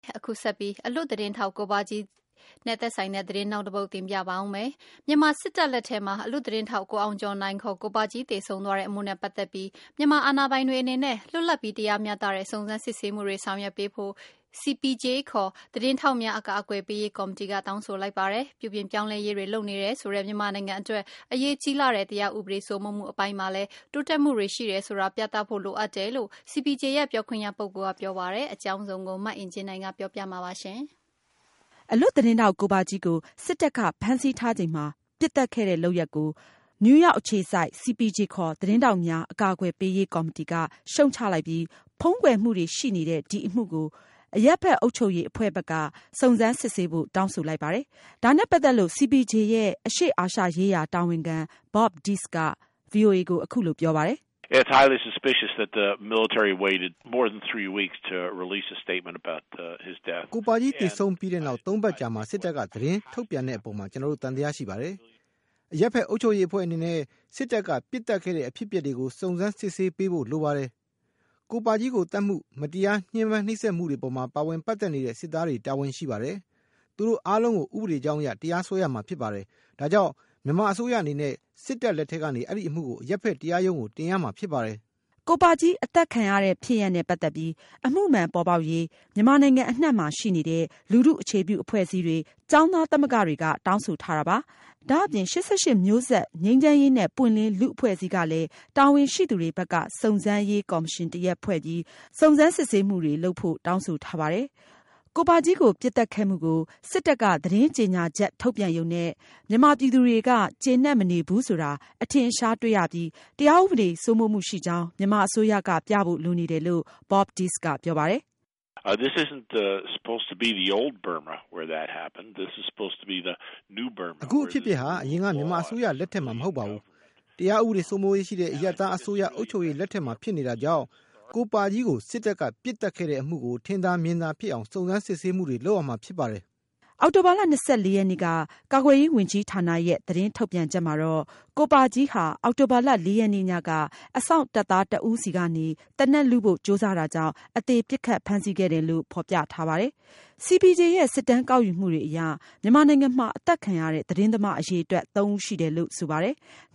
အခုဆက်ပြီးအလွတ်သတင်းထောက်ကိုပါကြီးနဲ့သက်ဆိုင်တဲ့သတင်းနောက်တစ်ပုဒ်တင်ပြပါအောင်မယ်။မြန်မာစစ်တပ်လက်ထက်မှာအလွတ်သတင်းထောက်ကိုအောင်ကျော်နိုင်ခေါ်ကိုပါကြီးတည်ဆုံသွားတဲ့အမှုနဲ့ပတ်သက်ပြီးမြန်မာအာဏာပိုင်တွေအနေနဲ့လွတ်လပ်ပြီးတရားမျှတတဲ့စုံစမ်းစစ်ဆေးမှုတွေဆောင်ရွက်ပေးဖို့CPJ ခေါ်သတင်းထောက်များအကာအကွယ်ပေးရေးကော်မတီကတောင်းဆိုလိုက်ပါတယ်။ပြုပြင်ပြောင်းလဲရေးတွေလုပ်နေတယ်ဆိုတဲ့မြန်မာနိုင်ငံအတွက်အရေးကြီးလာတဲ့တရားဥပဒေစိုးမိုးမှုအပိုင်းမှာလည်းတိုးတက်မှုတွေရှိတယ်ဆိုတာပြသဖို့လိုအပ်တယ်လို့ CPJ ရဲ့ပြောခွင့်ရပုဂ္ဂိုလ်ကပြောပါတယ်။အကြောင်းစုံကိုမအင်ဂျင်နိုင်ကပြောပြမှာပါရှင်။အလွတ်သတင်းထောက်ကိုပါကြီးကိုစစ်တပ်ကဖမ်းဆီးထားချိန်မှာပစ်တက်ခဲ့တဲ့လုပ်ရက်ကိုနယူးယောက်အခြေစိုက် CPJ ခေါ်သတင်းထောက်များအကာအကွယ်ပေးရေးကော်မတီကရှုံချလိုက်ပြီးဖုံးကွယ်မှုတွေရှိနေတဲ့ဒီအမှုကိုအရပ်ဘက်အုပ်ချုပ်ရေးအဖွဲ့ဘက်ကစုံစမ်းစစ်ဆေးဖို့တောင်းဆိုလိုက်ပါတယ်။ဒါနဲ့ပတ်သက်လို့ CPJ ရဲ့အရှေ့အာရှရေးရာတာဝန်ခံ Bob Deese က VOA ကိုအခုလိုပြောပါတယ်။ It's highly suspicious that the military waited more than 3 weeks to release a statement about his death. ကိုပါကြီးတည်ဆုံပြီးတဲ့နောက်3ပတ်ကြာမှစစ်တပ်ကသတင်းထုတ်ပြန်တဲ့အပေါ်မှာကျွန်တော်တို့တန်တရားရှိပါတယ်။အရက်ဖက်အုပ်ချုပ်ရေးအဖွဲ့အနေနဲ့စစ်တပ်ကပစ်တက်ခဲ့တဲ့အဖြစ်အပျက်တွေကိုစုံစမ်းစစ်ဆေးပေးဖို့လိုပါတယ်။ကိုပါကြီးကိုတတ်မှုမတရားညှဉ်းပန်းနှိပ်စက်မှုတွေပေါ်မှာပါဝင်ပတ်သက်နေတဲ့စစ်သားတွေတာဝန်ရှိပါတယ်။သူတို့အားလုံးကိုဥပဒေကြောင်းအရတရားစွဲရမှာဖြစ်ပါတယ်။ဒါကြောင့်မြန်မာအစိုးရအနေနဲ့စစ်တပ်လက်ထက်ကနေအဲ့ဒီအမှုကိုအရက်ဖက်တရားရုံးကိုတင်ရမှာဖြစ်ပါတယ်။ကိုပါကြီးအသက်ခံရတဲ့ဖြစ်ရပ်နဲ့ပတ်သက်ပြီးအမှုမှန်ပေါ်ပေါက်ရေးမြန်မာနိုင်ငံအနှံ့မှာရှိနေတဲ့လူထုအခြေပြုအဖွဲ့အစည်းတွေကျောင်းသားသမဂ္ဂတွေကတောင်းဆိုထားတာပါ။ဒါအပြင်88မျိုးဆက်ငြိမ်းချမ်းရေးနဲ့ပွင့်လင်းလူအဖွဲ့အစည်းကလည်းတာဝန်ရှိသူတွေဘက်ကစုံစမ်းရေးကော်မရှင်တရက်ဖွဲ့ပြီးစုံစမ်းစစ်ဆေးမှုတွေလုပ်ဖို့တောင်းဆိုထားပါတယ်။ကိုပါကြီးကိုပြစ်တက်ခဲ့မှုကိုစစ်တပ်ကသတင်းကြေညာချက်ထုတ်ပြန်ရုံနဲ့မြန်မာပြည်သူတွေကကျေနပ်မနေဘူးဆိုတာအထင်ရှားတွေ့ရပြီးတရားဥပဒေစိုးမိုးမှုရှိကြောင်းမြန်မာအစိုးရကပြဖို့လိုနေတယ်လို့ Bob Deese ကပြောပါတယ် This isn't supposed to be the old Burma where that happened. This is supposed to be the new Burma. အခုအဖြစ်ဟာအရင်ကမြန်မာအစိုးရလက်ထက်မှာမဟုတ်ပါဘူး။တရားဥပဒေစိုးမိုးရေးရှိတဲ့အရပ်သားအစိုးရအုပ်ချုပ်ရေးလက်ထက်မှာဖြစ်နေတာကြောင့်ကိုပါကြီးကိုစစ်တပ်ကပစ်တက်ခဲ့တဲ့အမှုကိုထင်သာမြင်သာဖြစ်အောင်စုံစမ်းစစ်ဆေးမှုတွေလုပ်အောင်မှာဖြစ်ပါတယ်။အောက်တိုဘာလ24ရက်နေ့ကကာကွယ်ရေးဝန်ကြီးဌာနရဲ့သတင်းထုတ်ပြန်ချက်မှာတော့ကိုပါကြီးဟာအောက်တိုဘာလ4ရက်နေ့ညကအစောင့်တပ်သားတဦးစီကနေတနက်လူဖို့ကြိုးစားတာကြောင့်အသေးပစ်ခတ်ဖမ်းဆီးခဲ့တယ်လို့ဖော်ပြထားပါတယ်။ CPJ ရဲ့စစ်တမ်းကောက်ယူမှုတွေအရမြန်မာနိုင်ငံမှာအသက်ခံရတဲ့သတင်းသမားအရေအတွက်3ဦးရှိတယ်လို့ဆိုပါတယ်။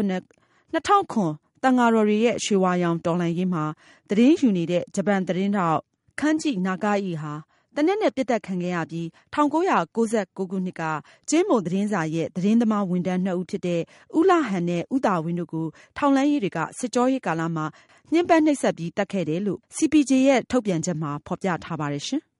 2009တန်ဃာတော်တွေရဲ့ရွှေဝါရောင်တော်လှန်ရေးမှာသတင်းယူနေတဲ့ဂျပန်သတင်းထောက်ခန်းဂျိနာဂါအီဟာတနက်နဲ့ပြစ်တက်ခံခဲ့ရပြီး1999ခုနှစ်ကကျင်းမုံသတင်းစာရဲ့သတင်းသမားဝန်ထမ်း2ဦးဖြစ်တဲ့ဦးလှဟန်နဲ့ဦးတာဝင်းတို့ကိုထောက်လှမ်းရေးတွေကစစ်ကြောရေးကာလမှာညှဉ်းပန်းနှိပ်စက်ပြီးတတ်ခဲ့တယ်လို့ CPJ ရဲ့ထုတ်ပြန်ချက်မှာဖော်ပြထားပါတယ်ရှင်။